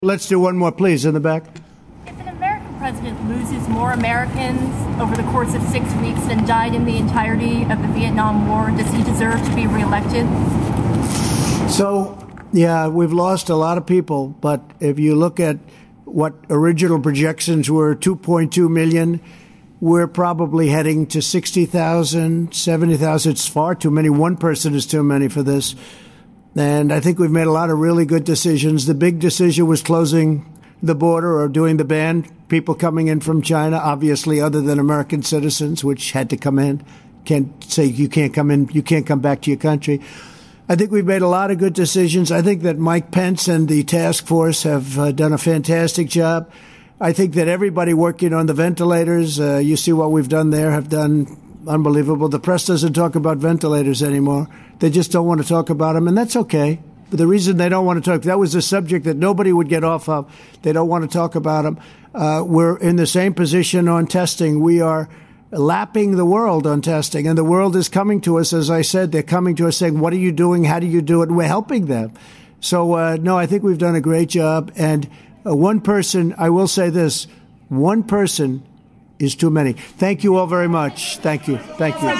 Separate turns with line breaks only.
Let's do one more, please, in the back.
If an American president loses more Americans over the course of 6 weeks than died in the entirety of the Vietnam War, does he deserve to be reelected?
So, yeah, we've lost a lot of people, but if you look at what original projections were, 2.2 million, we're probably heading to 60,000, 70,000. It's far too many. One person is too many for this. And I think we've made a lot of really good decisions. The big decision was closing the border or doing the ban. People coming in from China, obviously, other than American citizens, which had to come in. Can't say you can't come in, you can't come back to your country. I think we've made a lot of good decisions. I think that Mike Pence and the task force have done a fantastic job. I think that everybody working on the ventilators, you see what we've done there, have done unbelievable. The press doesn't talk about ventilators anymore. They just don't want to talk about them, and that's okay. But the reason they don't want to talk, that was a subject that nobody would get off of. They don't want to talk about them. We're in the same position on testing. We are lapping the world on testing, and the world is coming to us. As I said, they're coming to us saying, what are you doing? How do you do it? And we're helping them. So, no, I think we've done a great job. And one person, I will say this, one person is too many. Thank you all very much. Thank you. Thank you.